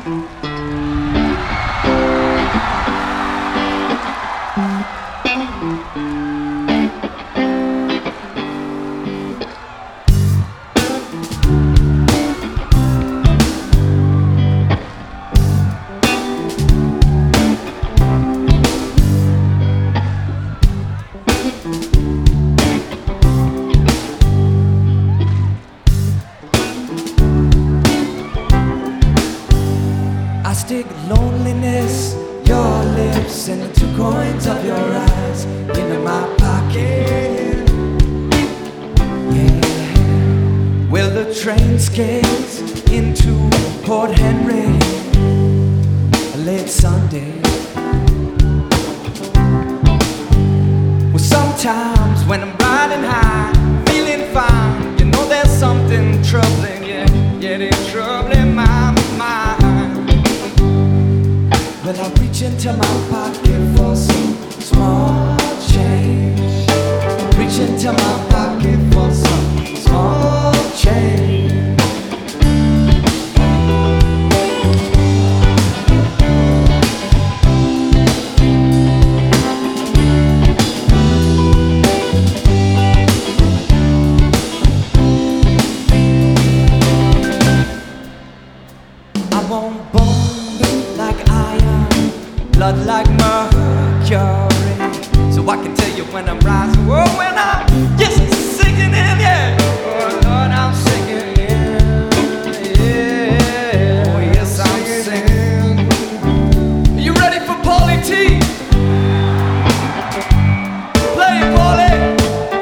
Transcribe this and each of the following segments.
Stick loneliness, your lips, and the 2 coins of your eyes into my pocket. Yeah. Well, the train skates into Port Henry late Sunday. Well, sometimes when I'm riding high, feeling fine, you know there's something troubling, yeah, it's troubling my mind. Well, I reach into my pocket for some small change. Reach into my pocket for some small change. I won't bone like iron, blood like mercury, so I can tell you when I'm rising, oh, when I'm just sinking in, yeah. Oh Lord, I'm sinking in, yeah. Oh yes, I'm sinking. Are you ready for Paulie T? Play it, Paulie.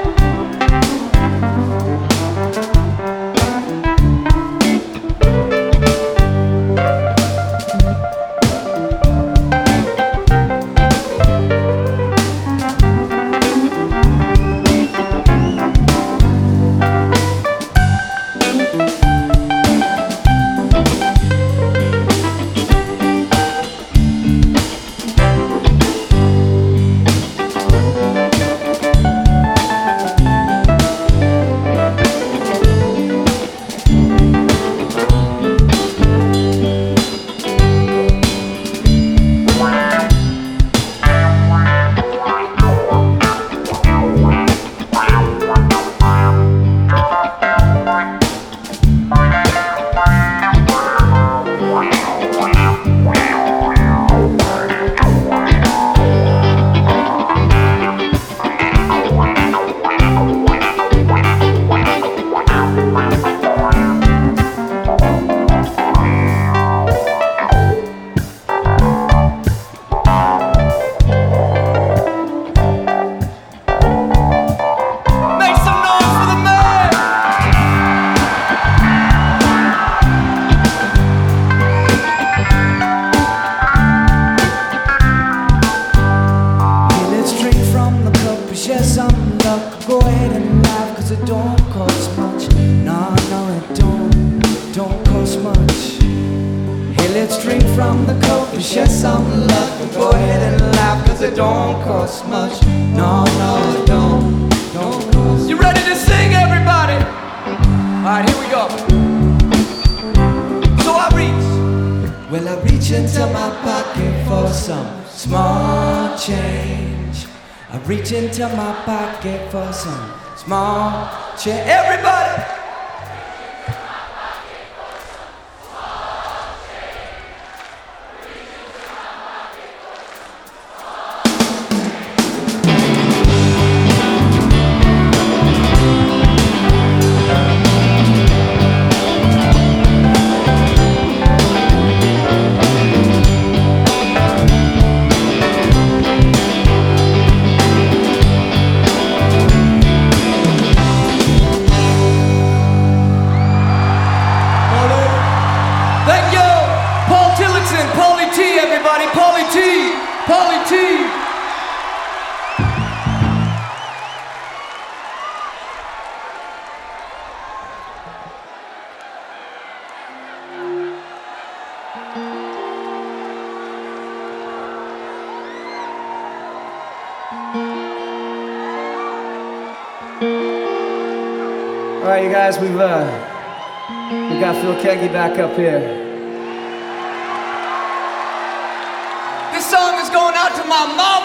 Go ahead and laugh, cause it don't cost much. No, it don't cost much. Hey, let's drink from the cup and share some luck. Go ahead and laugh, cause it don't cost much. No, it don't cost. You ready to sing, everybody? Alright, here we go. So I reach into my pocket for some small change. I reach into my pocket for some small change. Everybody! Paulie T. All right, you guys, we got Phil Keaggy back up here. song is going out to my mama.